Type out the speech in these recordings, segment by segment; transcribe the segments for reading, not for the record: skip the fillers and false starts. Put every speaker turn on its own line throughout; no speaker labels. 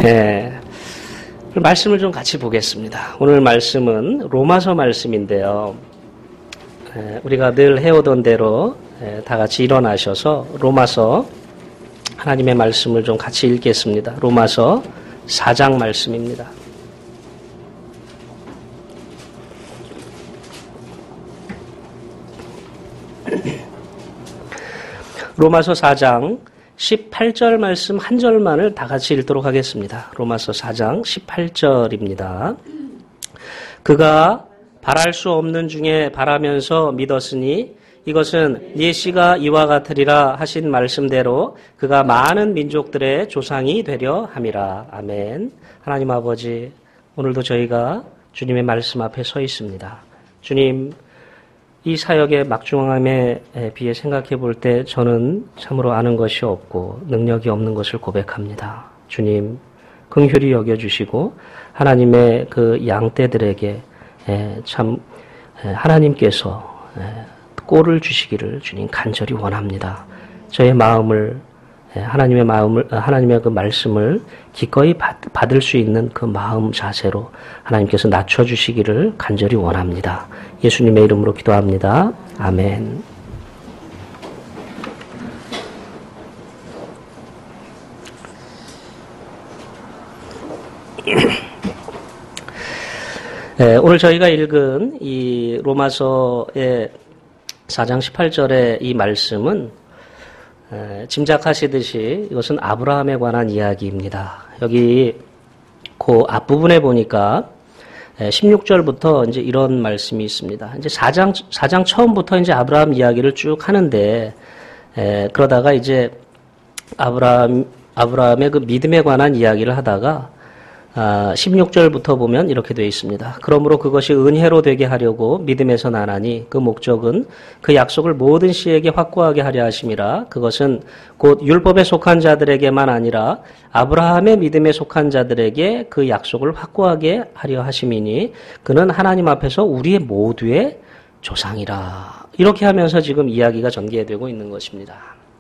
말씀을 좀 같이 보겠습니다. 오늘 말씀은 로마서 말씀인데요. 우리가 늘 해오던 대로 다 같이 일어나셔서 로마서 하나님의 말씀을 좀 같이 읽겠습니다. 로마서 4장 말씀입니다. 로마서 4장 18절 말씀 한 절만을 다 같이 읽도록 하겠습니다. 로마서 4장 18절입니다. 그가 바랄 수 없는 중에 바라면서 믿었으니 이것은 예시가 이와 같으리라 하신 말씀대로 그가 많은 민족들의 조상이 되려 함이라. 아멘. 하나님 아버지, 오늘도 저희가 주님의 말씀 앞에 서 있습니다. 주님, 이 사역의 막중함에 비해 생각해 볼 때 저는 참으로 아는 것이 없고 능력이 없는 것을 고백합니다. 주님, 긍휼히 여겨주시고 하나님의 그 양떼들에게 참 하나님께서 꼴을 주시기를 주님 간절히 원합니다. 저의 마음을 하나님의 그 말씀을 기꺼이 받을 수 있는 그 마음 자세로 하나님께서 낮춰주시기를 간절히 원합니다. 예수님의 이름으로 기도합니다. 아멘. 오늘 저희가 읽은 이 로마서의 4장 18절의 이 말씀은 짐작하시듯이 이것은 아브라함에 관한 이야기입니다. 여기 그 앞부분에 보니까 16절부터 이제 이런 말씀이 있습니다. 이제 4장 처음부터 이제 아브라함 이야기를 쭉 하는데, 그러다가 이제 아브라함의 그 믿음에 관한 이야기를 하다가 16절부터 보면 이렇게 되어 있습니다. 그러므로 그것이 은혜로 되게 하려고 믿음에서 나나니 그 목적은 그 약속을 모든 씨에게 확고하게 하려 하심이라. 그것은 곧 율법에 속한 자들에게만 아니라 아브라함의 믿음에 속한 자들에게 그 약속을 확고하게 하려 하심이니 그는 하나님 앞에서 우리의 모두의 조상이라. 이렇게 하면서 지금 이야기가 전개되고 있는 것입니다.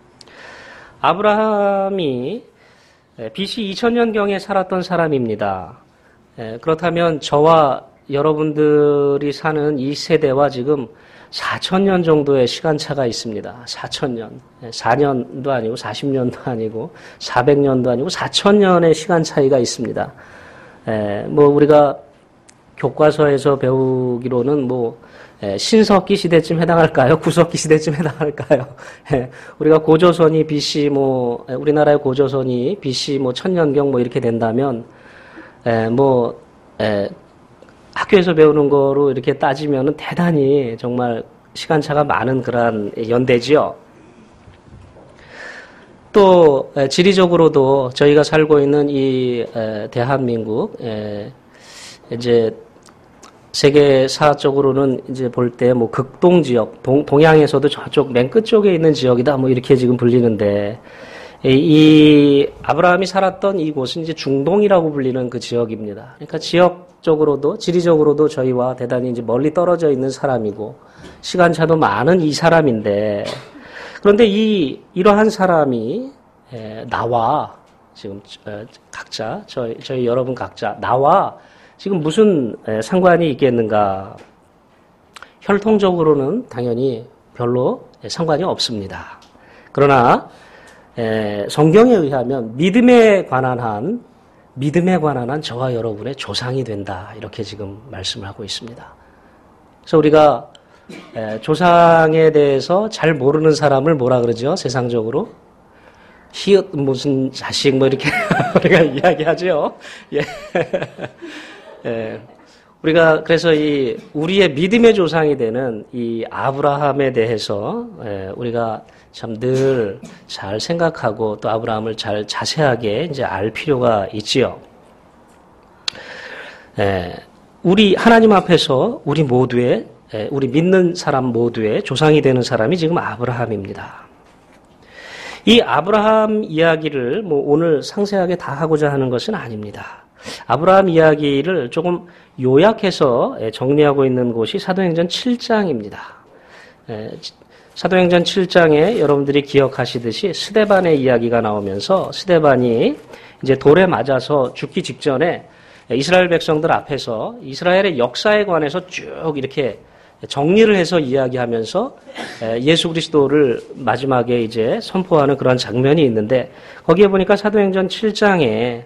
아브라함이 BC 2000년경에 살았던 사람입니다. 그렇다면 저와 여러분들이 사는 이 세대와 지금 4000년 정도의 시간차가 있습니다. 4000년. 4년도 아니고 40년도 아니고 400년도 아니고 4000년의 시간 차이가 있습니다. 우리가 교과서에서 배우기로는 신석기 시대쯤 해당할까요? 구석기 시대쯤 해당할까요? 우리가 고조선이 BC 우리나라의 고조선이 BC 1000년경 이렇게 된다면 학교에서 배우는 거로 이렇게 따지면은 대단히 정말 시간차가 많은 그러한 연대지요. 또 지리적으로도 저희가 살고 있는 이 대한민국 이제 세계사적으로는 이제 볼 때 극동 지역, 동양에서도 저쪽 맨 끝쪽에 있는 지역이다 이렇게 지금 불리는데, 이 아브라함이 살았던 이곳은 이제 중동이라고 불리는 그 지역입니다. 그러니까 지역적으로도 지리적으로도 저희와 대단히 이제 멀리 떨어져 있는 사람이고 시간차도 많은 이 사람인데, 그런데 이러한 사람이 나와 지금 각자 저희 여러분 각자 나와 지금 무슨 상관이 있겠는가? 혈통적으로는 당연히 별로 상관이 없습니다. 그러나 성경에 의하면 믿음에 관한 한 저와 여러분의 조상이 된다. 이렇게 지금 말씀을 하고 있습니다. 그래서 우리가 조상에 대해서 잘 모르는 사람을 뭐라 그러죠? 세상적으로? 히읗 무슨 자식 이렇게 우리가 이야기하죠. 예. 우리가 그래서 우리의 믿음의 조상이 되는 이 아브라함에 대해서 우리가 참 늘 잘 생각하고 또 아브라함을 잘 자세하게 이제 알 필요가 있지요. 우리 하나님 앞에서 우리 믿는 사람 모두의 조상이 되는 사람이 지금 아브라함입니다. 이 아브라함 이야기를 오늘 상세하게 다 하고자 하는 것은 아닙니다. 아브라함 이야기를 조금 요약해서 정리하고 있는 곳이 사도행전 7장입니다. 사도행전 7장에 여러분들이 기억하시듯이 스데반의 이야기가 나오면서 스데반이 이제 돌에 맞아서 죽기 직전에 이스라엘 백성들 앞에서 이스라엘의 역사에 관해서 쭉 이렇게 정리를 해서 이야기하면서 예수 그리스도를 마지막에 이제 선포하는 그런 장면이 있는데 거기에 보니까 사도행전 7장에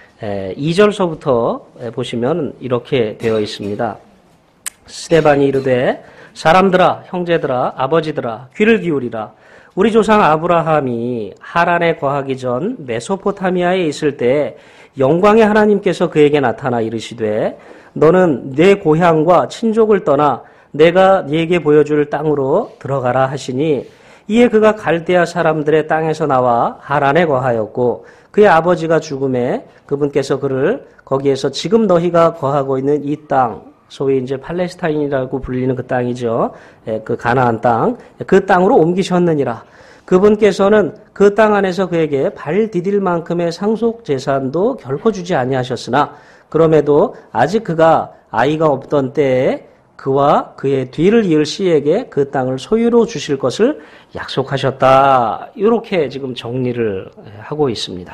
2절서부터 보시면 이렇게 되어 있습니다. 스데반이 이르되 사람들아 형제들아 아버지들아 귀를 기울이라. 우리 조상 아브라함이 하란에 거하기 전 메소포타미아에 있을 때 영광의 하나님께서 그에게 나타나 이르시되 너는 내 고향과 친족을 떠나 내가 네게 보여줄 땅으로 들어가라 하시니 이에 그가 갈대아 사람들의 땅에서 나와 하란에 거하였고 그의 아버지가 죽음에 그분께서 그를 거기에서 지금 너희가 거하고 있는 이 땅 소위 이제 팔레스타인이라고 불리는 그 땅이죠. 그 가나안 땅 그 땅으로 옮기셨느니라. 그분께서는 그 땅 안에서 그에게 발 디딜 만큼의 상속 재산도 결코 주지 아니하셨으나 그럼에도 아직 그가 아이가 없던 때에 그와 그의 뒤를 이을 씨에게 그 땅을 소유로 주실 것을 약속하셨다. 이렇게 지금 정리를 하고 있습니다.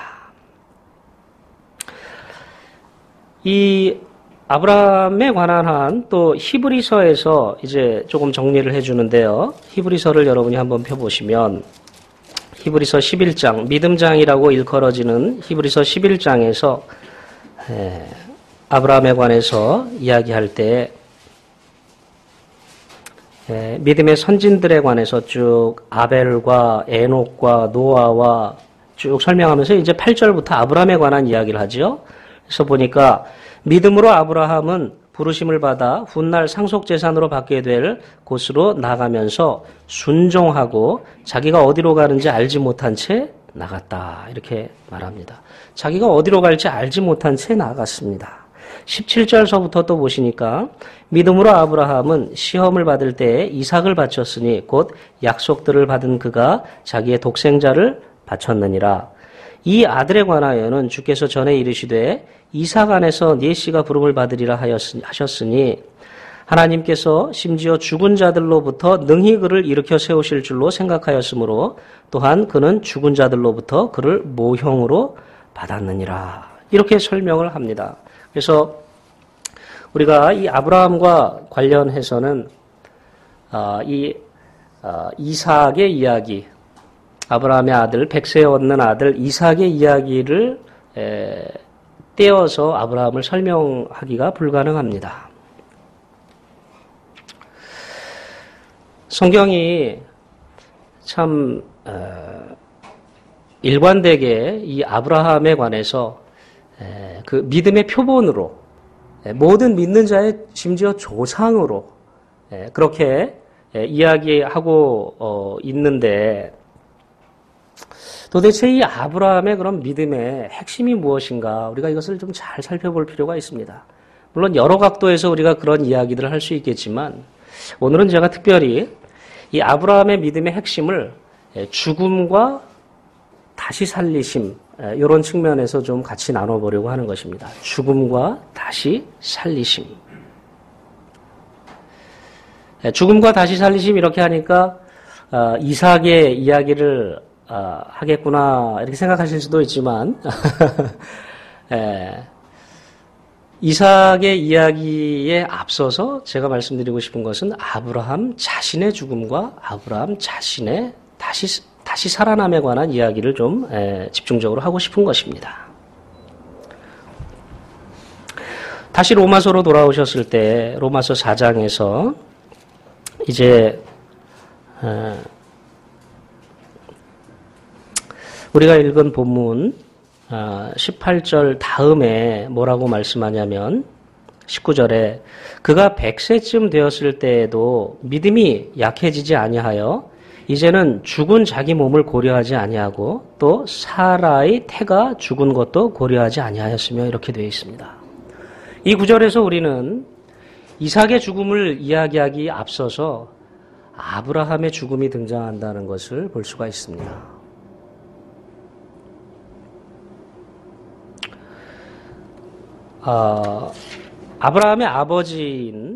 이 아브라함에 관한 한 또 히브리서에서 이제 조금 정리를 해주는데요. 히브리서를 여러분이 한번 펴보시면 히브리서 11장, 믿음장이라고 일컬어지는 히브리서 11장에서 아브라함에 관해서 이야기할 때 믿음의 선진들에 관해서 쭉 아벨과 에녹과 노아와 쭉 설명하면서 이제 8절부터 아브라함에 관한 이야기를 하죠. 그래서 보니까 믿음으로 아브라함은 부르심을 받아 훗날 상속재산으로 받게 될 곳으로 나가면서 순종하고 자기가 어디로 가는지 알지 못한 채 나갔다. 이렇게 말합니다. 자기가 어디로 갈지 알지 못한 채 나갔습니다. 17절서부터 또 보시니까 믿음으로 아브라함은 시험을 받을 때에 이삭을 바쳤으니 곧 약속들을 받은 그가 자기의 독생자를 바쳤느니라. 이 아들에 관하여는 주께서 전에 이르시되 이삭 안에서 네 씨가 부름을 받으리라 하셨으니 하나님께서 심지어 죽은 자들로부터 능히 그를 일으켜 세우실 줄로 생각하였으므로 또한 그는 죽은 자들로부터 그를 모형으로 받았느니라. 이렇게 설명을 합니다. 그래서 우리가 이 아브라함과 관련해서는 이삭의 이야기, 아브라함의 아들, 백세에 얻는 아들 이삭의 이야기를 떼어서 아브라함을 설명하기가 불가능합니다. 성경이 참 일관되게 이 아브라함에 관해서 그 믿음의 표본으로 모든 믿는 자의 심지어 조상으로 그렇게 이야기하고 있는데 도대체 이 아브라함의 그런 믿음의 핵심이 무엇인가 우리가 이것을 좀 잘 살펴볼 필요가 있습니다. 물론 여러 각도에서 우리가 그런 이야기들을 할 수 있겠지만 오늘은 제가 특별히 이 아브라함의 믿음의 핵심을 죽음과 다시 살리심 이런 측면에서 좀 같이 나눠보려고 하는 것입니다. 죽음과 다시 살리심. 죽음과 다시 살리심 이렇게 하니까 이삭의 이야기를 하겠구나 이렇게 생각하실 수도 있지만 이삭의 이야기에 앞서서 제가 말씀드리고 싶은 것은 아브라함 자신의 죽음과 아브라함 자신의 다시 살아남에 관한 이야기를 좀 집중적으로 하고 싶은 것입니다. 다시 로마서로 돌아오셨을 때 로마서 4장에서 이제 우리가 읽은 본문 18절 다음에 뭐라고 말씀하냐면 19절에 그가 100세쯤 되었을 때에도 믿음이 약해지지 아니하여 이제는 죽은 자기 몸을 고려하지 아니하고 또 사라의 태가 죽은 것도 고려하지 아니하였으며 이렇게 되어 있습니다. 이 구절에서 우리는 이삭의 죽음을 이야기하기 앞서서 아브라함의 죽음이 등장한다는 것을 볼 수가 있습니다. 아브라함의 아버지인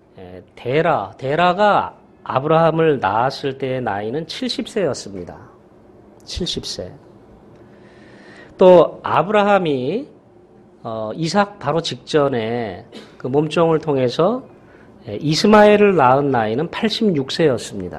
데라가 아브라함을 낳았을 때의 나이는 70세였습니다. 70세. 또 아브라함이 이삭 바로 직전에 그 몸종을 통해서 이스마엘을 낳은 나이는 86세였습니다.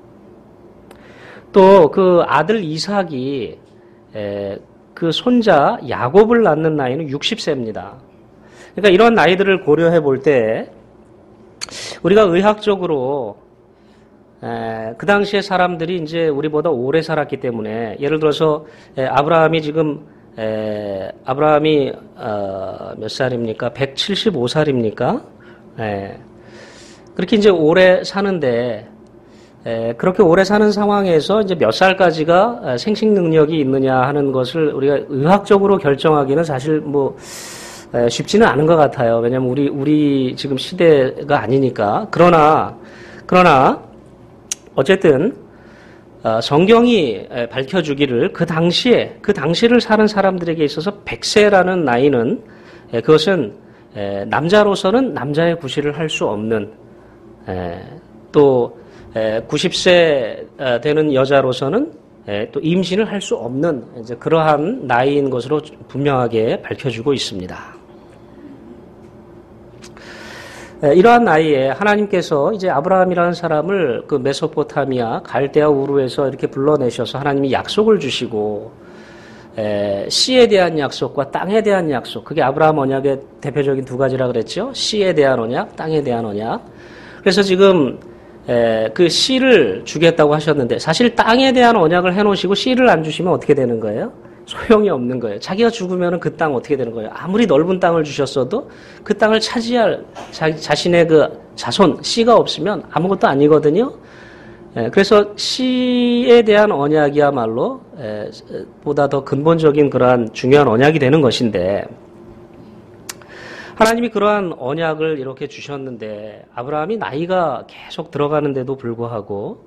또 그 아들 이삭이 그 손자 야곱을 낳는 나이는 60세입니다. 그러니까 이런 나이들을 고려해 볼 때 우리가 의학적으로 그 당시에 사람들이 이제 우리보다 오래 살았기 때문에 예를 들어서 아브라함이 지금 아브라함이 몇 살입니까? 175살입니까? 그렇게 이제 오래 사는데 그렇게 오래 사는 상황에서 이제 몇 살까지가 생식 능력이 있느냐 하는 것을 우리가 의학적으로 결정하기는 사실 뭐 쉽지는 않은 것 같아요. 왜냐하면 우리 지금 시대가 아니니까. 그러나 어쨌든 성경이 밝혀주기를 그 당시를 사는 사람들에게 있어서 100세라는 나이는 그것은 남자로서는 남자의 구실을 할 수 없는 또 90세 되는 여자로서는 또 임신을 할 수 없는 이제 그러한 나이인 것으로 분명하게 밝혀주고 있습니다. 이러한 나이에 하나님께서 이제 아브라함이라는 사람을 그 메소포타미아 갈대아 우르에서 이렇게 불러내셔서 하나님이 약속을 주시고 씨에 대한 약속과 땅에 대한 약속, 그게 아브라함 언약의 대표적인 두 가지라 그랬죠. 씨에 대한 언약, 땅에 대한 언약. 그래서 지금 그 씨를 주겠다고 하셨는데 사실 땅에 대한 언약을 해놓으시고 씨를 안 주시면 어떻게 되는 거예요? 소용이 없는 거예요. 자기가 죽으면 그 땅 어떻게 되는 거예요? 아무리 넓은 땅을 주셨어도 그 땅을 차지할 자신의 그 자손, 씨가 없으면 아무것도 아니거든요. 그래서 씨에 대한 언약이야말로 보다 더 근본적인 그러한 중요한 언약이 되는 것인데 하나님이 그러한 언약을 이렇게 주셨는데 아브라함이 나이가 계속 들어가는데도 불구하고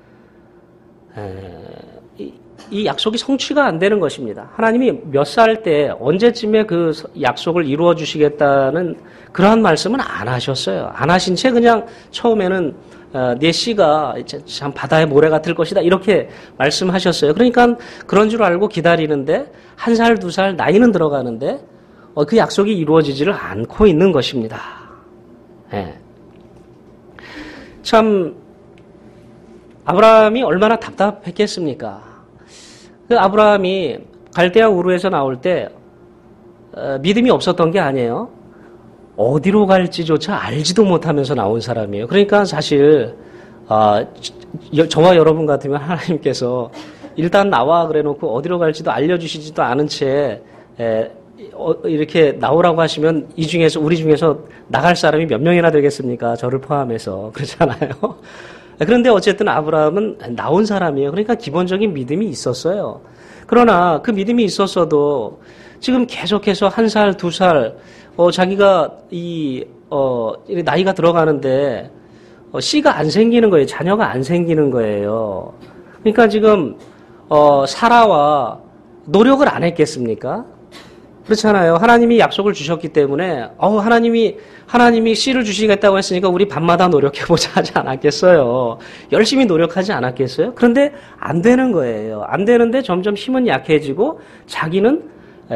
이 약속이 성취가 안 되는 것입니다. 하나님이 몇 살 때 언제쯤에 그 약속을 이루어 주시겠다는 그러한 말씀은 안 하셨어요. 안 하신 채 그냥 처음에는 내 씨가 참 바다의 모래 같을 것이다 이렇게 말씀하셨어요. 그러니까 그런 줄 알고 기다리는데 1살, 2살 나이는 들어가는데 그 약속이 이루어지지를 않고 있는 것입니다. 참 아브라함이 얼마나 답답했겠습니까? 그 아브라함이 갈대아 우르에서 나올 때 믿음이 없었던 게 아니에요. 어디로 갈지조차 알지도 못하면서 나온 사람이에요. 그러니까 사실 저와 여러분 같으면 하나님께서 일단 나와 그래놓고 어디로 갈지도 알려주시지도 않은 채 이렇게 나오라고 하시면 우리 중에서 나갈 사람이 몇 명이나 되겠습니까? 저를 포함해서. 그렇잖아요. 그런데 어쨌든 아브라함은 나온 사람이에요. 그러니까 기본적인 믿음이 있었어요. 그러나 그 믿음이 있었어도 지금 계속해서 1살, 2살, 자기가 나이가 들어가는데 씨가 안 생기는 거예요. 자녀가 안 생기는 거예요. 그러니까 지금 사라와 노력을 안 했겠습니까? 그렇잖아요. 하나님이 약속을 주셨기 때문에 하나님이 씨를 주시겠다고 했으니까 우리 밤마다 노력해보자 하지 않았겠어요. 열심히 노력하지 않았겠어요? 그런데 안 되는 거예요. 안 되는데 점점 힘은 약해지고 자기는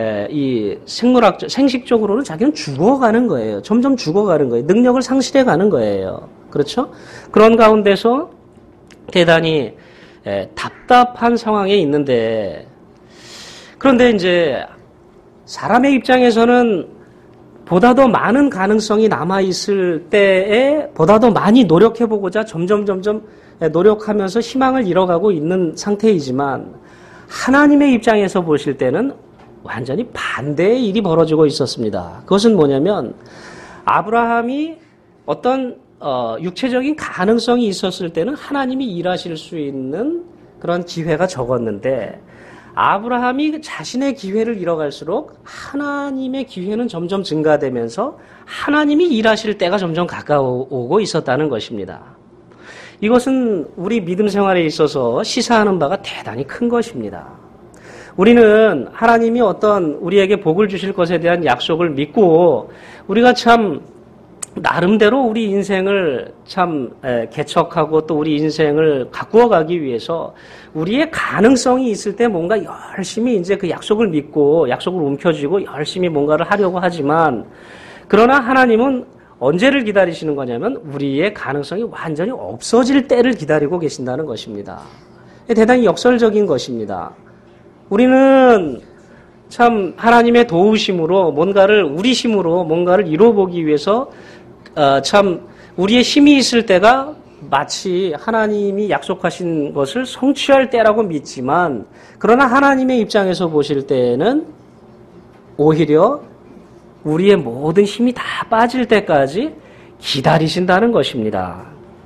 생식적으로는 자기는 죽어가는 거예요. 점점 죽어가는 거예요. 능력을 상실해가는 거예요. 그렇죠? 그런 가운데서 대단히 답답한 상황에 있는데 그런데 이제 사람의 입장에서는 보다 더 많은 가능성이 남아있을 때에 보다 더 많이 노력해보고자 점점 노력하면서 희망을 잃어가고 있는 상태이지만 하나님의 입장에서 보실 때는 완전히 반대의 일이 벌어지고 있었습니다. 그것은 뭐냐면 아브라함이 어떤 육체적인 가능성이 있었을 때는 하나님이 일하실 수 있는 그런 기회가 적었는데 아브라함이 자신의 기회를 잃어갈수록 하나님의 기회는 점점 증가되면서 하나님이 일하실 때가 점점 가까워오고 있었다는 것입니다. 이것은 우리 믿음 생활에 있어서 시사하는 바가 대단히 큰 것입니다. 우리는 하나님이 어떤 우리에게 복을 주실 것에 대한 약속을 믿고 우리가 참 나름대로 우리 인생을 참 개척하고 또 우리 인생을 가꾸어 가기 위해서 우리의 가능성이 있을 때 뭔가 열심히 이제 그 약속을 믿고 약속을 움켜쥐고 열심히 뭔가를 하려고 하지만 그러나 하나님은 언제를 기다리시는 거냐면 우리의 가능성이 완전히 없어질 때를 기다리고 계신다는 것입니다. 대단히 역설적인 것입니다. 우리는 참 하나님의 도우심으로 뭔가를 우리 힘으로 뭔가를 이루어보기 위해서 참 우리의 힘이 있을 때가 마치 하나님이 약속하신 것을 성취할 때라고 믿지만 그러나 하나님의 입장에서 보실 때에는 오히려 우리의 모든 힘이 다 빠질 때까지 기다리신다는 것입니다.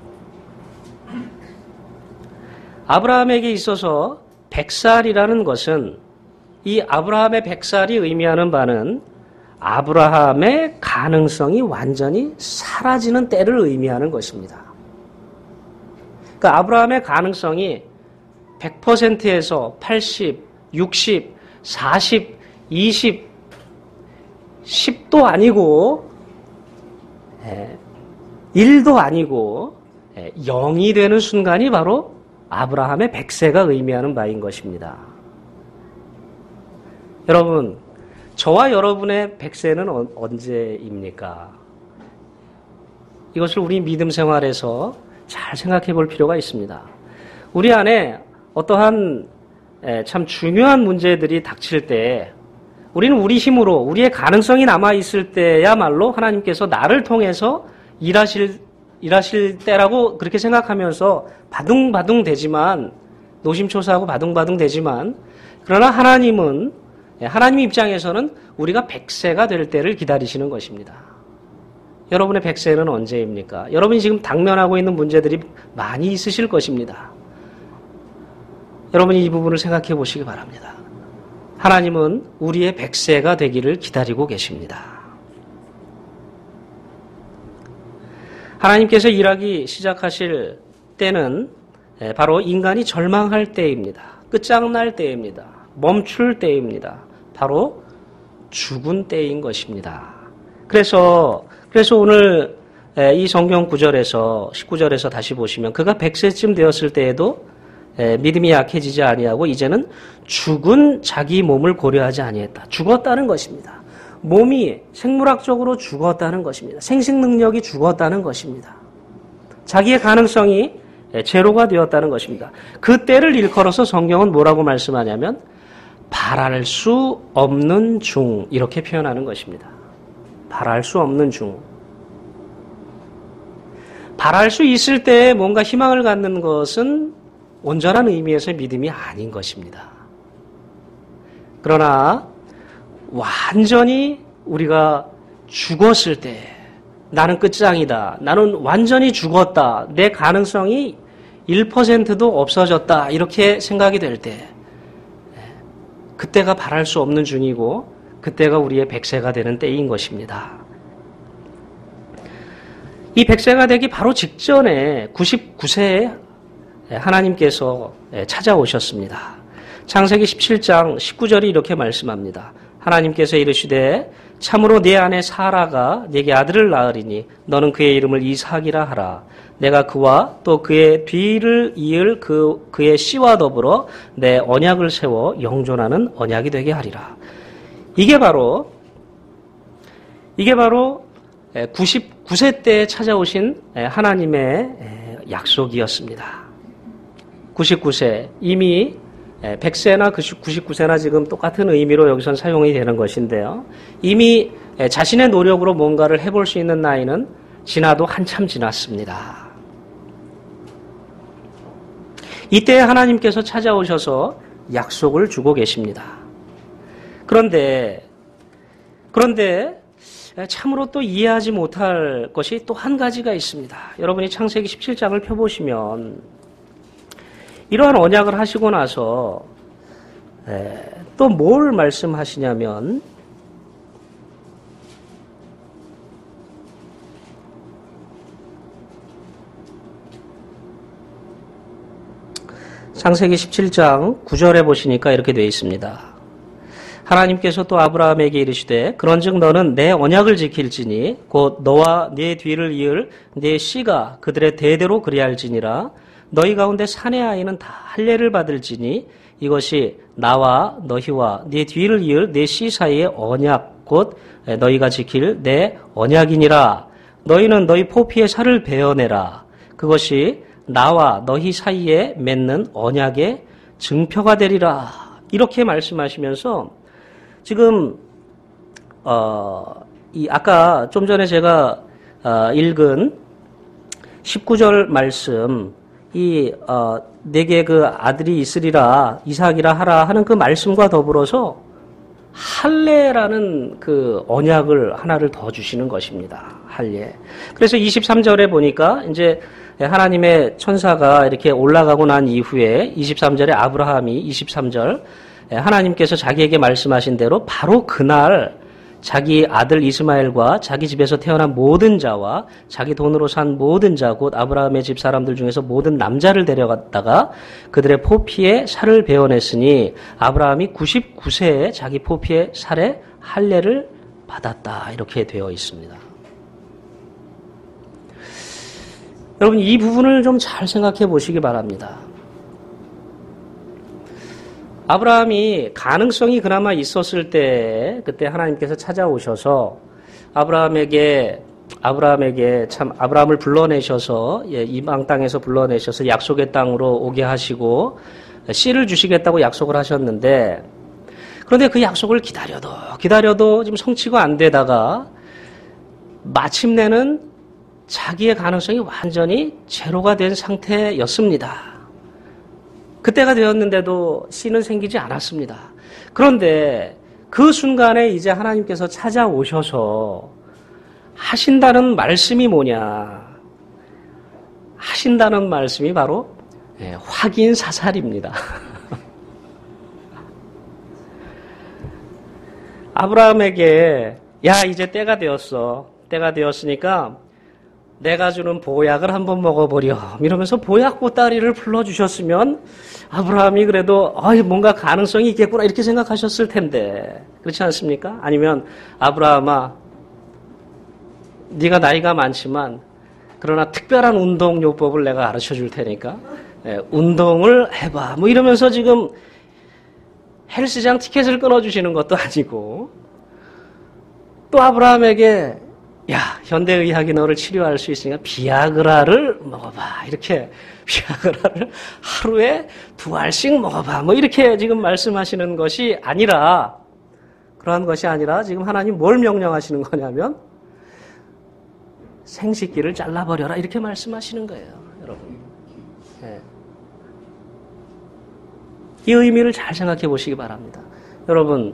아브라함에게 있어서 100살이라는 것은 이 아브라함의 100살이 의미하는 바는 아브라함의 가능성이 완전히 사라지는 때를 의미하는 것입니다. 그러니까 아브라함의 가능성이 100%에서 80, 60, 40, 20, 10도 아니고 1도 아니고 0이 되는 순간이 바로 아브라함의 100세가 의미하는 바인 것입니다. 여러분, 저와 여러분의 100세는 언제입니까? 이것을 우리 믿음 생활에서 잘 생각해 볼 필요가 있습니다. 우리 안에 어떠한 참 중요한 문제들이 닥칠 때 우리는 우리 힘으로 우리의 가능성이 남아있을 때야말로 하나님께서 나를 통해서 일하실 때라고 그렇게 생각하면서 바둥바둥 되지만 노심초사하고 바둥바둥 되지만 그러나 하나님 입장에서는 우리가 100세가 될 때를 기다리시는 것입니다. 여러분의 100세는 언제입니까? 여러분이 지금 당면하고 있는 문제들이 많이 있으실 것입니다. 여러분이 이 부분을 생각해 보시기 바랍니다. 하나님은 우리의 100세가 되기를 기다리고 계십니다. 하나님께서 일하기 시작하실 때는 바로 인간이 절망할 때입니다. 끝장날 때입니다. 멈출 때입니다. 바로 죽은 때인 것입니다. 그래서 오늘 이 성경 9절에서 19절에서 다시 보시면 그가 100세쯤 되었을 때에도 믿음이 약해지지 아니하고 이제는 죽은 자기 몸을 고려하지 아니했다. 죽었다는 것입니다. 몸이 생물학적으로 죽었다는 것입니다. 생식 능력이 죽었다는 것입니다. 자기의 가능성이 제로가 되었다는 것입니다. 그 때를 일컬어서 성경은 뭐라고 말씀하냐면 바랄 수 없는 중 이렇게 표현하는 것입니다. 바랄 수 없는 중. 바랄 수 있을 때에 뭔가 희망을 갖는 것은 온전한 의미에서의 믿음이 아닌 것입니다. 그러나 완전히 우리가 죽었을 때 나는 끝장이다. 나는 완전히 죽었다. 내 가능성이 1%도 없어졌다. 이렇게 생각이 될 때 그때가 바랄 수 없는 중이고 그때가 우리의 100세가 되는 때인 것입니다. 이 100세가 되기 바로 직전에 99세에 하나님께서 찾아오셨습니다. 창세기 17장 19절이 이렇게 말씀합니다. 하나님께서 이르시되 참으로 내 아내 사라가 네게 아들을 낳으리니 너는 그의 이름을 이삭이라 하라. 내가 그와 또 그의 뒤를 이을 그의 씨와 더불어 내 언약을 세워 영존하는 언약이 되게 하리라. 이게 바로 99세 때 찾아오신 하나님의 약속이었습니다. 99세, 이미 100세나 99세나 지금 똑같은 의미로 여기선 사용이 되는 것인데요. 이미 자신의 노력으로 뭔가를 해볼 수 있는 나이는 지나도 한참 지났습니다. 이때 하나님께서 찾아오셔서 약속을 주고 계십니다. 그런데 참으로 또 이해하지 못할 것이 또 한 가지가 있습니다. 여러분이 창세기 17장을 펴보시면 이러한 언약을 하시고 나서 또 뭘 말씀하시냐면 창세기 17장 9절에 보시니까 이렇게 되어 있습니다. 하나님께서 또 아브라함에게 이르시되 그런즉 너는 내 언약을 지킬지니 곧 너와 네 뒤를 이을 네 씨가 그들의 대대로 그리할지니라. 너희 가운데 사내 아이는 다 할례를 받을지니 이것이 나와 너희와 네 뒤를 이을 네 씨 사이의 언약 곧 너희가 지킬 내 언약이니라. 너희는 너희 포피의 살을 베어내라. 그것이 나와 너희 사이에 맺는 언약의 증표가 되리라. 이렇게 말씀하시면서 지금 이 아까 좀 전에 제가 읽은 19절 말씀 내게 그 아들이 있으리라 이삭이라 하라 하는 그 말씀과 더불어서 할례라는 그 언약을 하나를 더 주시는 것입니다. 할례. 그래서 23절에 보니까 이제 하나님의 천사가 이렇게 올라가고 난 이후에 23절에 아브라함이 23절 하나님께서 자기에게 말씀하신 대로 바로 그날 자기 아들 이스마엘과 자기 집에서 태어난 모든 자와 자기 돈으로 산 모든 자 곧 아브라함의 집 사람들 중에서 모든 남자를 데려갔다가 그들의 포피에 살을 베어냈으니 아브라함이 99세에 자기 포피의 살에 할례를 받았다. 이렇게 되어 있습니다. 여러분 이 부분을 좀 잘 생각해 보시기 바랍니다. 아브라함이 가능성이 그나마 있었을 때 그때 하나님께서 찾아오셔서 아브라함에게 참 아브라함을 불러내셔서 이방 땅에서 불러내셔서 약속의 땅으로 오게 하시고 씨를 주시겠다고 약속을 하셨는데 그런데 그 약속을 기다려도 지금 성취가 안 되다가 마침내는 자기의 가능성이 완전히 제로가 된 상태였습니다. 그때가 되었는데도 씨는 생기지 않았습니다. 그런데 그 순간에 이제 하나님께서 찾아오셔서 하신다는 말씀이 뭐냐? 하신다는 말씀이 바로 확인 사살입니다. 아브라함에게 야 이제 때가 되었어. 때가 되었으니까 내가 주는 보약을 한번 먹어보렴. 이러면서 보약 보따리를 불러주셨으면 아브라함이 그래도 뭔가 가능성이 있겠구나 이렇게 생각하셨을 텐데 그렇지 않습니까? 아니면 아브라함아 네가 나이가 많지만 그러나 특별한 운동 요법을 내가 가르쳐 줄 테니까 운동을 해봐. 뭐 이러면서 지금 헬스장 티켓을 끊어주시는 것도 아니고 또 아브라함에게 야, 현대의학이 너를 치료할 수 있으니까 비아그라를 먹어봐. 이렇게 비아그라를 하루에 2알씩 먹어봐. 뭐 이렇게 지금 말씀하시는 것이 아니라 그러한 것이 아니라 지금 하나님 뭘 명령하시는 거냐면 생식기를 잘라버려라. 이렇게 말씀하시는 거예요. 여러분. 이 의미를 잘 생각해 보시기 바랍니다. 여러분.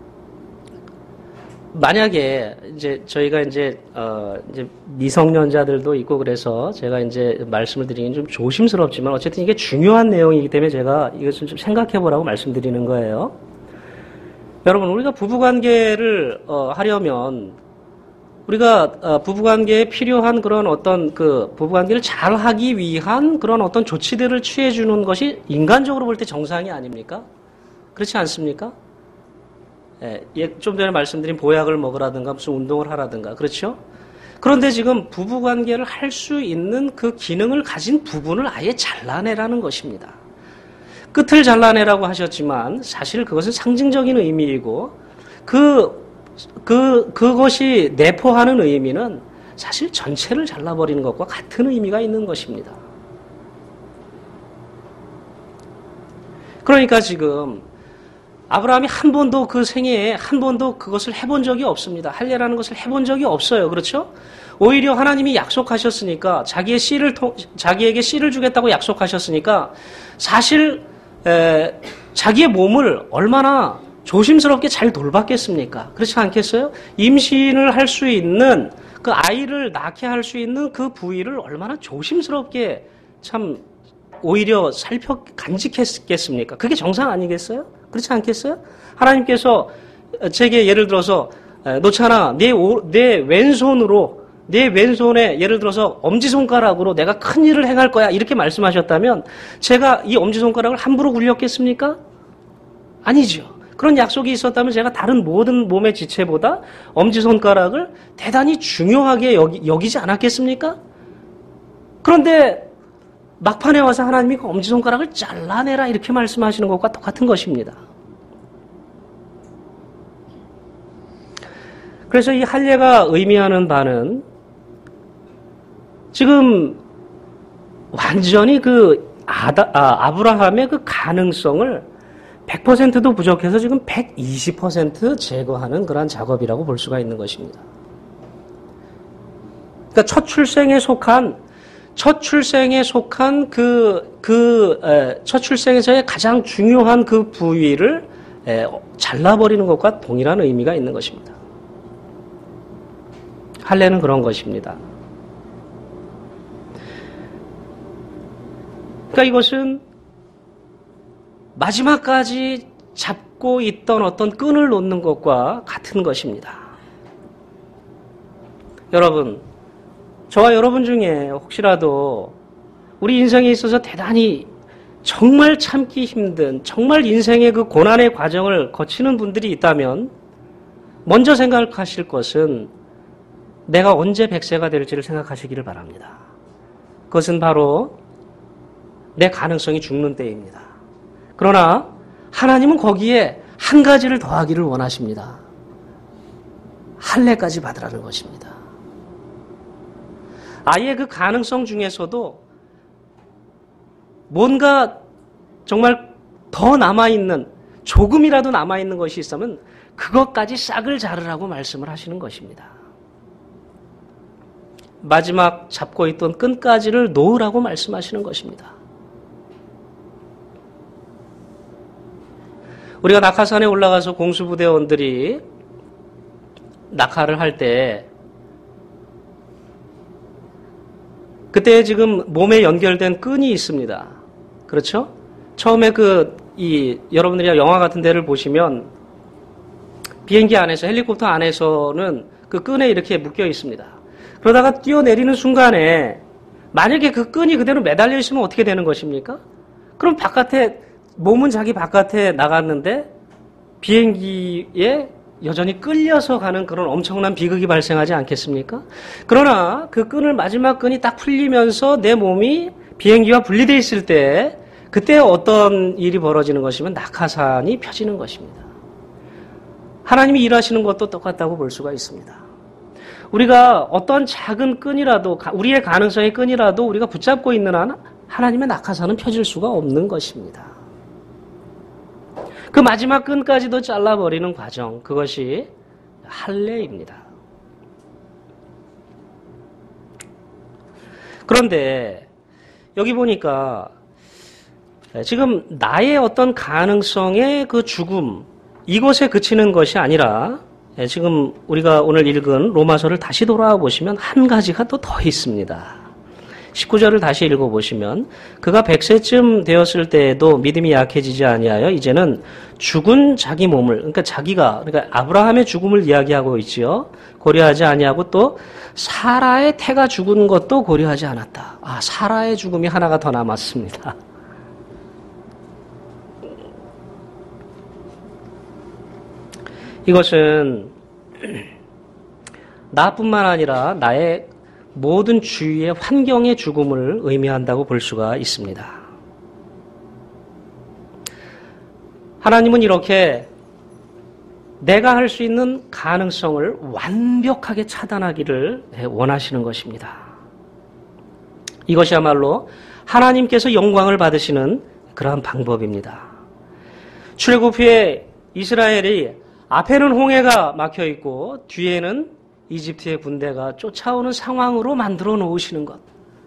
만약에 이제 저희가 이제 미성년자들도 있고 그래서 제가 이제 말씀을 드리긴 좀 조심스럽지만 어쨌든 이게 중요한 내용이기 때문에 제가 이것을 좀 생각해 보라고 말씀드리는 거예요. 여러분 우리가 부부관계를 하려면 우리가 부부관계에 필요한 그런 어떤 그 부부관계를 잘 하기 위한 그런 어떤 조치들을 취해 주는 것이 인간적으로 볼 때 정상이 아닙니까? 그렇지 않습니까? 좀 전에 말씀드린 보약을 먹으라든가 무슨 운동을 하라든가 그렇죠? 그런데 지금 부부관계를 할 수 있는 그 기능을 가진 부분을 아예 잘라내라는 것입니다. 끝을 잘라내라고 하셨지만 사실 그것은 상징적인 의미이고 그것이 내포하는 의미는 사실 전체를 잘라버리는 것과 같은 의미가 있는 것입니다. 그러니까 지금 아브라함이 한 번도 그 생애에 한 번도 그것을 해본 적이 없습니다. 할례라는 것을 해본 적이 없어요. 그렇죠? 오히려 하나님이 약속하셨으니까 자기에게 씨를 주겠다고 약속하셨으니까 사실 자기의 몸을 얼마나 조심스럽게 잘 돌봤겠습니까? 그렇지 않겠어요? 임신을 할 수 있는 그 아이를 낳게 할 수 있는 그 부위를 얼마나 조심스럽게 참 오히려 간직했겠습니까? 그게 정상 아니겠어요? 그렇지 않겠어요? 하나님께서 제게 예를 들어서 노찬아 내 왼손에 예를 들어서 엄지손가락으로 내가 큰 일을 행할 거야 이렇게 말씀하셨다면 제가 이 엄지손가락을 함부로 굴렸겠습니까? 아니죠. 그런 약속이 있었다면 제가 다른 모든 몸의 지체보다 엄지손가락을 대단히 중요하게 여기지 않았겠습니까? 그런데 막판에 와서 하나님이 그 엄지손가락을 잘라내라 이렇게 말씀하시는 것과 똑같은 것입니다. 그래서 이 할례가 의미하는 바는 지금 완전히 아브라함의 그 가능성을 100%도 부족해서 지금 120% 제거하는 그러한 작업이라고 볼 수가 있는 것입니다. 그러니까 첫 출생에 속한 첫 출생에서의 가장 중요한 그 부위를 잘라버리는 것과 동일한 의미가 있는 것입니다. 할례는 그런 것입니다. 그러니까 이것은 마지막까지 잡고 있던 어떤 끈을 놓는 것과 같은 것입니다. 여러분, 저와 여러분 중에 혹시라도 우리 인생에 있어서 대단히 정말 참기 힘든, 정말 인생의 그 고난의 과정을 거치는 분들이 있다면 먼저 생각하실 것은 내가 언제 100세가 될지를 생각하시기를 바랍니다. 그것은 바로 내 가능성이 죽는 때입니다. 그러나 하나님은 거기에 한 가지를 더하기를 원하십니다. 할례까지 받으라는 것입니다. 아예 그 가능성 중에서도 뭔가 정말 더 남아있는, 조금이라도 남아있는 것이 있으면 그것까지 싹을 자르라고 말씀을 하시는 것입니다. 마지막 잡고 있던 끈까지를 놓으라고 말씀하시는 것입니다. 우리가 낙하산에 올라가서 공수부대원들이 낙하를 할 때 그때 지금 몸에 연결된 끈이 있습니다. 그렇죠? 처음에 여러분들이 영화 같은 데를 보시면 비행기 안에서, 헬리콥터 안에서는 그 끈에 이렇게 묶여 있습니다. 그러다가 뛰어내리는 순간에 만약에 그 끈이 그대로 매달려 있으면 어떻게 되는 것입니까? 그럼 몸은 자기 바깥에 나갔는데 비행기에 여전히 끌려서 가는 그런 엄청난 비극이 발생하지 않겠습니까? 그러나 그 끈을, 마지막 끈이 딱 풀리면서 내 몸이 비행기와 분리되어 있을 때 그때 어떤 일이 벌어지는 것이면 낙하산이 펴지는 것입니다. 하나님이 일하시는 것도 똑같다고 볼 수가 있습니다. 우리가 어떤 작은 끈이라도, 우리의 가능성의 끈이라도 우리가 붙잡고 있는 한 하나님의 낙하산은 펴질 수가 없는 것입니다. 그 마지막 끈까지도 잘라버리는 과정, 그것이 할례입니다. 그런데 여기 보니까 지금 나의 어떤 가능성의 그 죽음, 이곳에 그치는 것이 아니라 지금 우리가 오늘 읽은 로마서를 다시 돌아와 보시면 한 가지가 또 더 있습니다. 19절을 다시 읽어보시면 그가 100세쯤 되었을 때에도 믿음이 약해지지 아니하여 이제는 죽은 자기 몸을, 그러니까 아브라함의 죽음을 이야기하고 있지요. 고려하지 아니하고 또 사라의 태가 죽은 것도 고려하지 않았다. 사라의 죽음이 하나가 더 남았습니다. 이것은 나뿐만 아니라 나의 모든 주위의 환경의 죽음을 의미한다고 볼 수가 있습니다. 하나님은 이렇게 내가 할 수 있는 가능성을 완벽하게 차단하기를 원하시는 것입니다. 이것이야말로 하나님께서 영광을 받으시는 그러한 방법입니다. 출애굽 후에 이스라엘이 앞에는 홍해가 막혀 있고 뒤에는 이집트의 군대가 쫓아오는 상황으로 만들어 놓으시는 것.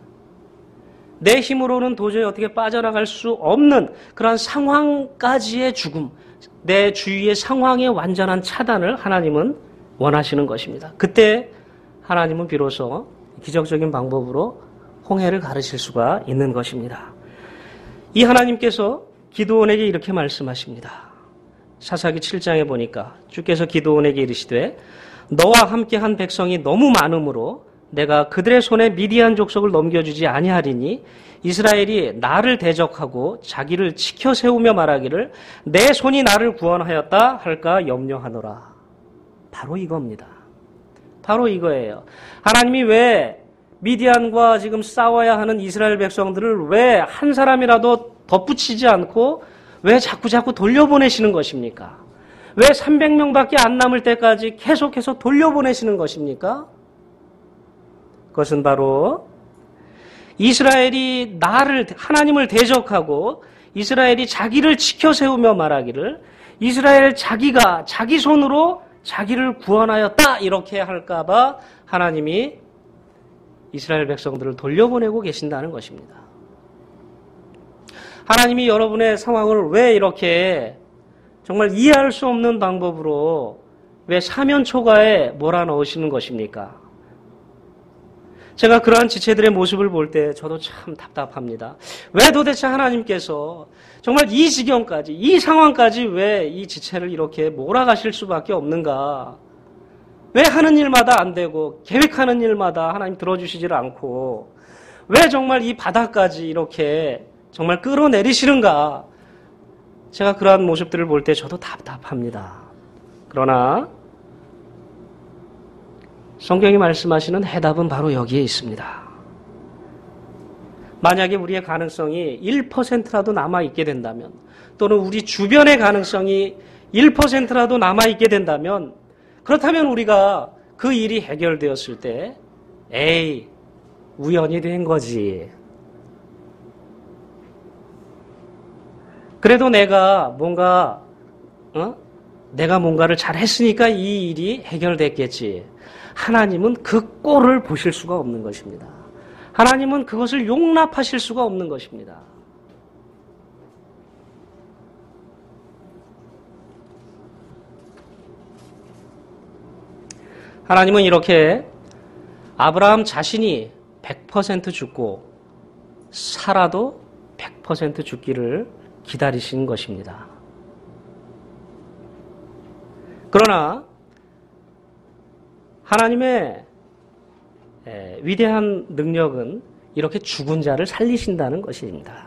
내 힘으로는 도저히 어떻게 빠져나갈 수 없는 그런 상황까지의 죽음, 내 주위의 상황의 완전한 차단을 하나님은 원하시는 것입니다. 그때 하나님은 비로소 기적적인 방법으로 홍해를 가르칠 수가 있는 것입니다. 이 하나님께서 기드온에게 이렇게 말씀하십니다. 사사기 7장에 보니까 주께서 기드온에게 이르시되 너와 함께 한 백성이 너무 많으므로 내가 그들의 손에 미디안 족속을 넘겨주지 아니하리니 이스라엘이 나를 대적하고 자기를 지켜 세우며 말하기를 내 손이 나를 구원하였다 할까 염려하노라. 바로 이겁니다. 바로 이거예요. 하나님이 왜 미디안과 지금 싸워야 하는 이스라엘 백성들을 왜 한 사람이라도 덧붙이지 않고 왜 자꾸 돌려보내시는 것입니까? 왜 300명밖에 안 남을 때까지 계속해서 돌려보내시는 것입니까? 그것은 바로 이스라엘이 하나님을 대적하고 이스라엘이 자기를 지켜 세우며 말하기를 이스라엘 자기가 자기 손으로 자기를 구원하였다 이렇게 할까봐 하나님이 이스라엘 백성들을 돌려보내고 계신다는 것입니다. 하나님이 여러분의 상황을 왜 이렇게 정말 이해할 수 없는 방법으로 왜 사면초가에 몰아넣으시는 것입니까? 제가 그러한 지체들의 모습을 볼 때 저도 참 답답합니다. 왜 도대체 하나님께서 정말 이 지경까지, 이 상황까지 왜 이 지체를 이렇게 몰아가실 수밖에 없는가? 왜 하는 일마다 안 되고 계획하는 일마다 하나님 들어주시질 않고 왜 정말 이 바닥까지 이렇게 정말 끌어내리시는가? 제가 그러한 모습들을 볼 때 저도 답답합니다. 그러나 성경이 말씀하시는 해답은 바로 여기에 있습니다. 만약에 우리의 가능성이 1%라도 남아있게 된다면 또는 우리 주변의 가능성이 1%라도 남아있게 된다면 그렇다면 우리가 그 일이 해결되었을 때 에이 우연이 된 거지. 그래도 내가 뭔가를 잘 했으니까 이 일이 해결됐겠지. 하나님은 그 꼴을 보실 수가 없는 것입니다. 하나님은 그것을 용납하실 수가 없는 것입니다. 하나님은 이렇게 아브라함 자신이 100% 죽고 사라도 100% 죽기를 기다리신 것입니다. 그러나 하나님의 위대한 능력은 이렇게 죽은 자를 살리신다는 것입니다.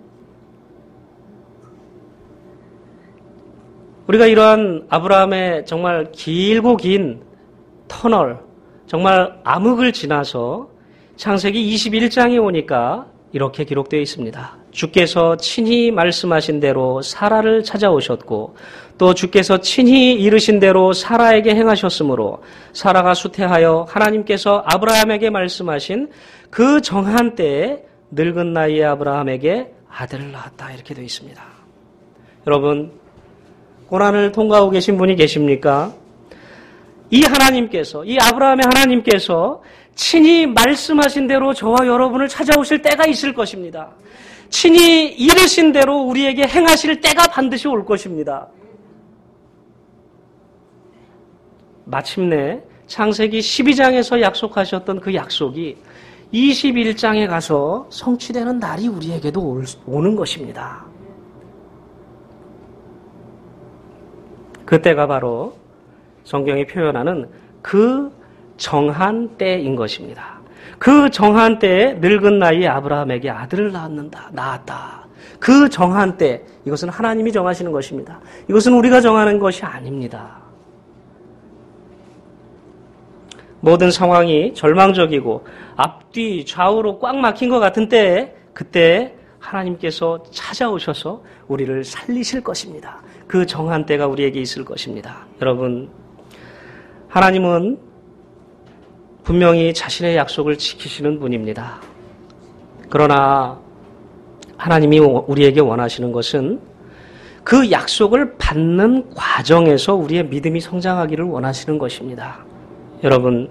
우리가 이러한 아브라함의 정말 길고 긴 터널, 정말 암흑을 지나서 창세기 21장에 오니까 이렇게 기록되어 있습니다. 주께서 친히 말씀하신 대로 사라를 찾아오셨고 또 주께서 친히 이르신 대로 사라에게 행하셨으므로 사라가 수태하여 하나님께서 아브라함에게 말씀하신 그 정한 때에 늙은 나이의 아브라함에게 아들을 낳았다 이렇게 되어 있습니다. 여러분 고난을 통과하고 계신 분이 계십니까? 이 하나님께서, 이 아브라함의 하나님께서 친히 말씀하신 대로 저와 여러분을 찾아오실 때가 있을 것입니다. 친히 이르신 대로 우리에게 행하실 때가 반드시 올 것입니다. 마침내 창세기 12장에서 약속하셨던 그 약속이 21장에 가서 성취되는 날이 우리에게도 오는 것입니다. 그때가 바로 성경이 표현하는 그 정한 때인 것입니다. 그 정한 때에 늙은 나이에 아브라함에게 아들을 낳았다. 그 정한 때, 이것은 하나님이 정하시는 것입니다. 이것은 우리가 정하는 것이 아닙니다. 모든 상황이 절망적이고 앞뒤 좌우로 꽉 막힌 것 같은 때에 그때 하나님께서 찾아오셔서 우리를 살리실 것입니다. 그 정한 때가 우리에게 있을 것입니다. 여러분, 하나님은 분명히 자신의 약속을 지키시는 분입니다. 그러나 하나님이 우리에게 원하시는 것은 그 약속을 받는 과정에서 우리의 믿음이 성장하기를 원하시는 것입니다. 여러분,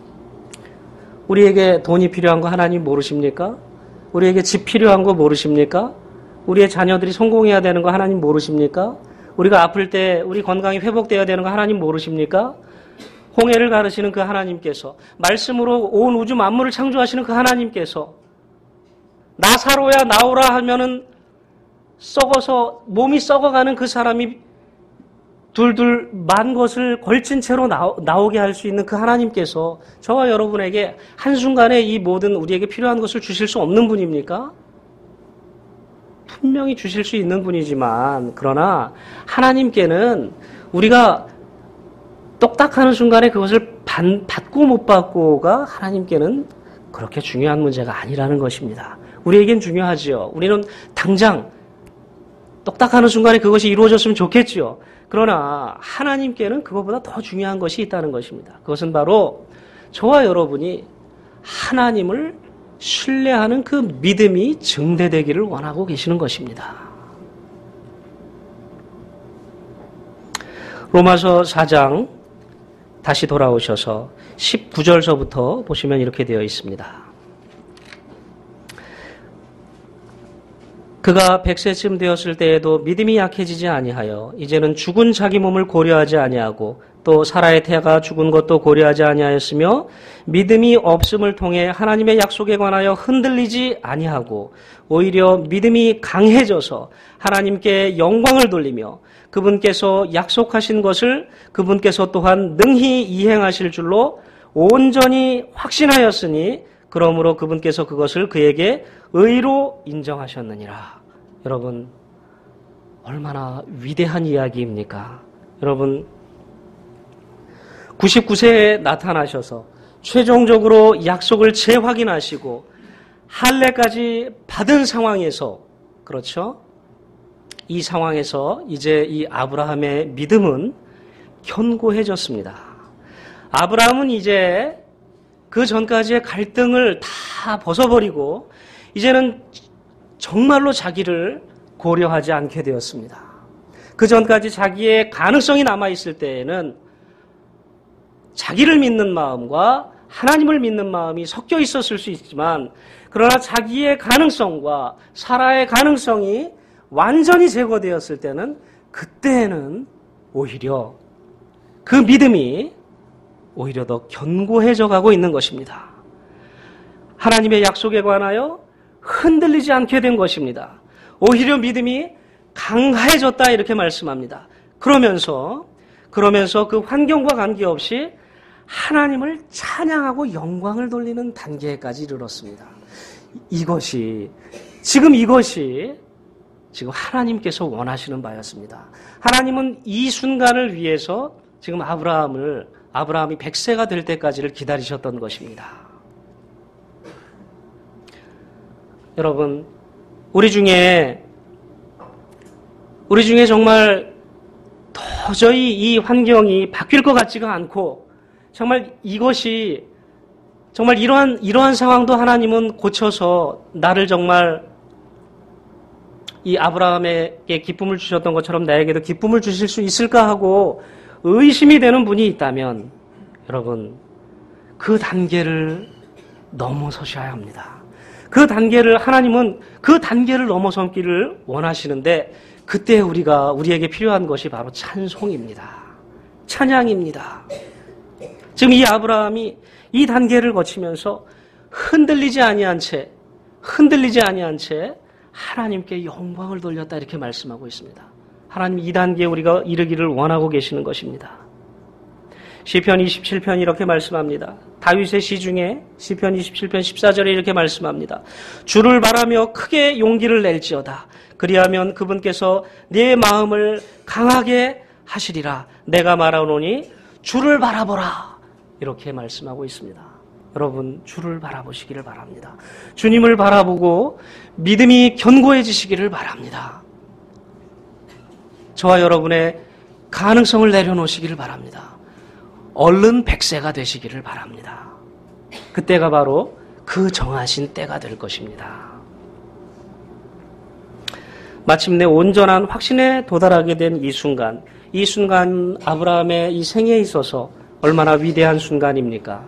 우리에게 돈이 필요한 거 하나님 모르십니까? 우리에게 집 필요한 거 모르십니까? 우리의 자녀들이 성공해야 되는 거 하나님 모르십니까? 우리가 아플 때 우리 건강이 회복되어야 되는 거 하나님 모르십니까? 홍해를 가르시는 그 하나님께서, 말씀으로 온 우주 만물을 창조하시는 그 하나님께서 나사로야 나오라 하면은 썩어서 몸이 썩어가는 그 사람이 둘둘 만 것을 걸친 채로 나오게 할 수 있는 그 하나님께서 저와 여러분에게 한순간에 이 모든 우리에게 필요한 것을 주실 수 없는 분입니까? 분명히 주실 수 있는 분이지만 그러나 하나님께는 우리가 똑딱하는 순간에 그것을 받고 못 받고가 하나님께는 그렇게 중요한 문제가 아니라는 것입니다. 우리에겐 중요하지요. 우리는 당장 똑딱하는 순간에 그것이 이루어졌으면 좋겠지요. 그러나 하나님께는 그것보다 더 중요한 것이 있다는 것입니다. 그것은 바로 저와 여러분이 하나님을 신뢰하는 그 믿음이 증대되기를 원하고 계시는 것입니다. 로마서 4장 다시 돌아오셔서 19절서부터 보시면 이렇게 되어 있습니다. 그가 100세쯤 되었을 때에도 믿음이 약해지지 아니하여 이제는 죽은 자기 몸을 고려하지 아니하고 또 사라의 태가 죽은 것도 고려하지 아니하였으며 믿음이 없음을 통해 하나님의 약속에 관하여 흔들리지 아니하고 오히려 믿음이 강해져서 하나님께 영광을 돌리며 그분께서 약속하신 것을 그분께서 또한 능히 이행하실 줄로 온전히 확신하였으니 그러므로 그분께서 그것을 그에게 의로 인정하셨느니라. 여러분, 얼마나 위대한 이야기입니까? 여러분, 99세에 나타나셔서 최종적으로 약속을 재확인하시고 할례까지 받은 상황에서, 그렇죠? 이 상황에서 이제 이 아브라함의 믿음은 견고해졌습니다. 아브라함은 이제 그 전까지의 갈등을 다 벗어버리고 이제는 정말로 자기를 고려하지 않게 되었습니다. 그 전까지 자기의 가능성이 남아있을 때에는 자기를 믿는 마음과 하나님을 믿는 마음이 섞여 있었을 수 있지만 그러나 자기의 가능성과 사라의 가능성이 완전히 제거되었을 때는 그때는 오히려 그 믿음이 오히려 더 견고해져 가고 있는 것입니다. 하나님의 약속에 관하여 흔들리지 않게 된 것입니다. 오히려 믿음이 강화해졌다 이렇게 말씀합니다. 그러면서 그 환경과 관계없이 하나님을 찬양하고 영광을 돌리는 단계까지 이르렀습니다. 이것이 지금 하나님께서 원하시는 바였습니다. 하나님은 이 순간을 위해서 지금 아브라함이 100세가 될 때까지를 기다리셨던 것입니다. 여러분, 우리 중에 정말 도저히 이 환경이 바뀔 것 같지가 않고 정말 이러한 상황도 하나님은 고쳐서 나를 정말 이 아브라함에게 기쁨을 주셨던 것처럼 나에게도 기쁨을 주실 수 있을까 하고 의심이 되는 분이 있다면 여러분, 그 단계를 넘어서셔야 합니다. 하나님은 그 단계를 넘어서기를 원하시는데 그때 우리에게 필요한 것이 바로 찬송입니다. 찬양입니다. 지금 이 아브라함이 이 단계를 거치면서 흔들리지 아니한 채 하나님께 영광을 돌렸다 이렇게 말씀하고 있습니다. 하나님 이 단계에 우리가 이르기를 원하고 계시는 것입니다. 시편 27편 이렇게 말씀합니다. 다윗의 시 중에 시편 27편 14절에 이렇게 말씀합니다. 주를 바라며 크게 용기를 낼지어다. 그리하면 그분께서 내 마음을 강하게 하시리라. 내가 말하노니 주를 바라보라. 이렇게 말씀하고 있습니다. 여러분, 주를 바라보시기를 바랍니다. 주님을 바라보고 믿음이 견고해지시기를 바랍니다. 저와 여러분의 가능성을 내려놓으시기를 바랍니다. 얼른 100세가 되시기를 바랍니다. 그때가 바로 그 정하신 때가 될 것입니다. 마침내 온전한 확신에 도달하게 된 이 순간 아브라함의 이 생에 있어서 얼마나 위대한 순간입니까?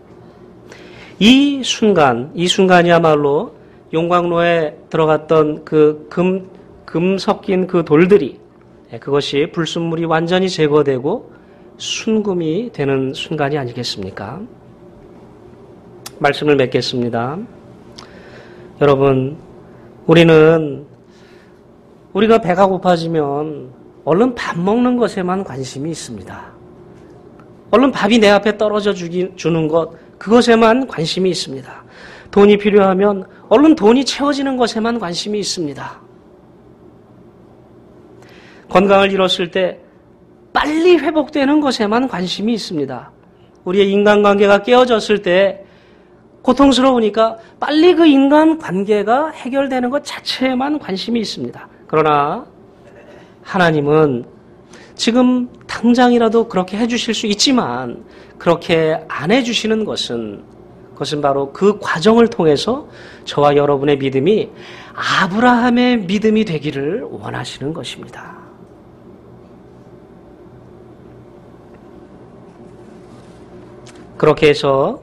이 순간이야말로 용광로에 들어갔던 그 금 섞인 그 돌들이 그것이 불순물이 완전히 제거되고 순금이 되는 순간이 아니겠습니까? 말씀을 맺겠습니다. 여러분, 우리가 배가 고파지면 얼른 밥 먹는 것에만 관심이 있습니다. 얼른 밥이 내 앞에 떨어져 주는 것, 그것에만 관심이 있습니다. 돈이 필요하면 얼른 돈이 채워지는 것에만 관심이 있습니다. 건강을 잃었을 때 빨리 회복되는 것에만 관심이 있습니다. 우리의 인간관계가 깨어졌을 때 고통스러우니까 빨리 그 인간관계가 해결되는 것 자체에만 관심이 있습니다. 그러나 하나님은 지금 당장이라도 그렇게 해주실 수 있지만 그렇게 안 해주시는 것은 바로 그 과정을 통해서 저와 여러분의 믿음이 아브라함의 믿음이 되기를 원하시는 것입니다. 그렇게 해서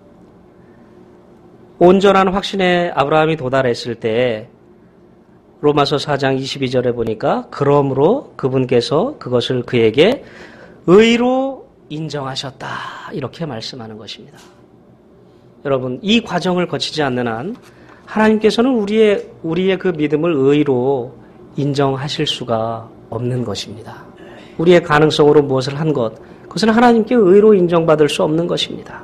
온전한 확신에 아브라함이 도달했을 때 로마서 4장 22절에 보니까 그러므로 그분께서 그것을 그에게 의로 인정하셨다 이렇게 말씀하는 것입니다. 여러분, 이 과정을 거치지 않는 한 하나님께서는 우리의 그 믿음을 의로 인정하실 수가 없는 것입니다. 우리의 가능성으로 무엇을 한 것, 그것은 하나님께 의로 인정받을 수 없는 것입니다.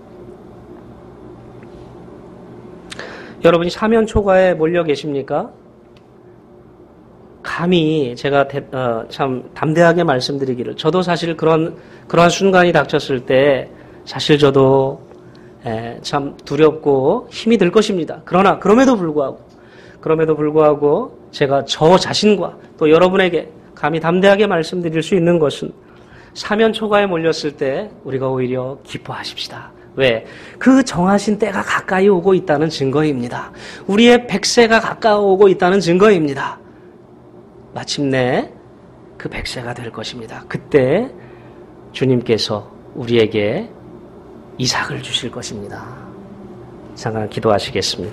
여러분이 사면 초과에 몰려 계십니까? 감히 제가 참 담대하게 말씀드리기를, 저도 사실 그러한 순간이 닥쳤을 때 사실 저도 참 두렵고 힘이 들 것입니다. 그러나 그럼에도 불구하고 제가 저 자신과 또 여러분에게 감히 담대하게 말씀드릴 수 있는 것은 사면 초과에 몰렸을 때 우리가 오히려 기뻐하십시다. 왜? 그 정하신 때가 가까이 오고 있다는 증거입니다. 우리의 100세가 가까워오고 있다는 증거입니다. 마침내 그 100세가 될 것입니다. 그때 주님께서 우리에게 이삭을 주실 것입니다. 잠깐 기도하시겠습니다.